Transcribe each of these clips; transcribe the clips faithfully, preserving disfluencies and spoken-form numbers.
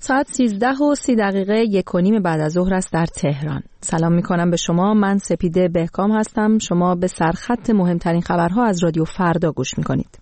ساعت سیزده و سی دقیقه یک و نیم بعد از ظهر است در تهران. سلام میکنم به شما. من سپیده بهکام هستم. شما به سرخط مهمترین خبرها از رادیو فردا گوش میکنید.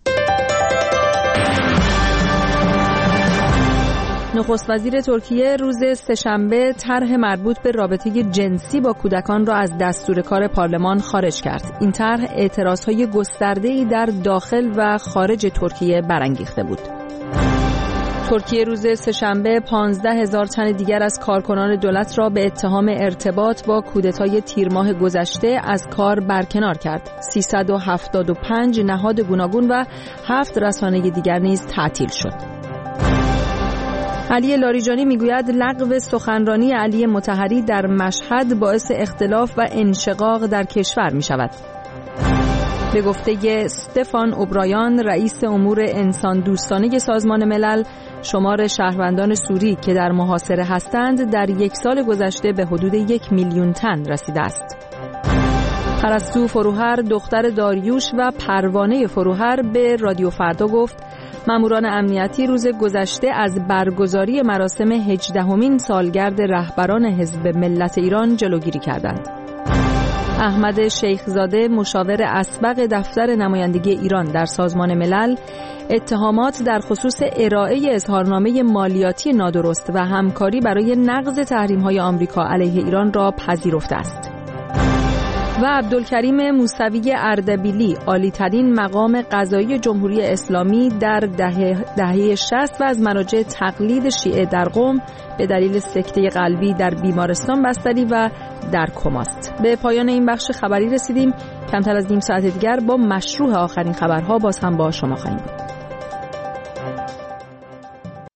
نخست وزیر ترکیه روز سه‌شنبه طرح مربوط به رابطه جنسی با کودکان را از دستور کار پارلمان خارج کرد. این طرح اعتراضهای گسترده‌ای در داخل و خارج ترکیه برانگیخته بود. ترکیه روز سه‌شنبه پانزده هزار تن دیگر از کارکنان دولت را به اتهام ارتباط با کودتای تیر ماه گذشته از کار برکنار کرد. سیصد و هفتاد و پنج نهاد گوناگون و هفت رسانه دیگر نیز تعطیل شد. علی لاریجانی میگوید لغو سخنرانی علی مطهری در مشهد باعث اختلاف و انشقاق در کشور می شود. به گفته استفان اوبرایان رئیس امور انسان دوستانه سازمان ملل، شمار شهروندان سوری که در محاصره هستند در یک سال گذشته به حدود یک میلیون تن رسیده است. پرستو فروهر دختر داریوش و پروانه فروهر به رادیو فردا گفت ماموران امنیتی روز گذشته از برگزاری مراسم هجدهمین سالگرد رهبران حزب ملت ایران جلوگیری کردند. احمد شیخزاده مشاور اسبق دفتر نمایندگی ایران در سازمان ملل اتهامات در خصوص ارائه اظهارنامه مالیاتی نادرست و همکاری برای نقض تحریم‌های آمریکا علیه ایران را پذیرفته است. و عبدالکریم موسوی اردبیلی عالی‌ترین مقام قضایی جمهوری اسلامی در دهه دهه شصت و از مراجع تقلید شیعه در قم به دلیل سکته قلبی در بیمارستان بستری و در کماست. به پایان این بخش خبری رسیدیم. کمتر از نیم ساعت دیگر با مشروع آخرین خبرها باز هم با شما خواهیم بود.